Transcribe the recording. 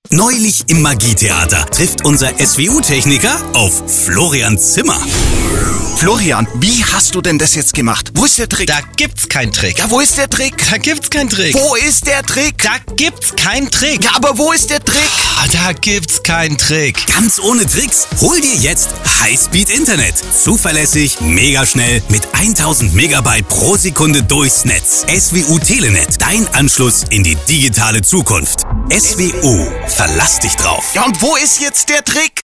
Neulich im Magietheater trifft unser SWU-Techniker auf Florian Zimmer. Florian, wie hast du denn das jetzt gemacht? Wo ist der Trick? Da gibt's keinen Trick. Ja, wo ist der Trick? Da gibt's keinen Trick. Wo ist der Trick? Da gibt's keinen Trick. Ja, aber wo ist der Trick? Da gibt's keinen Trick. Ganz ohne Tricks. Hol dir jetzt Highspeed Internet. Zuverlässig, mega schnell, mit 1000 Megabyte pro Sekunde durchs Netz. SWU Telenet, dein Anschluss in die digitale Zukunft. SWU, verlass dich drauf. Ja, und wo ist jetzt der Trick?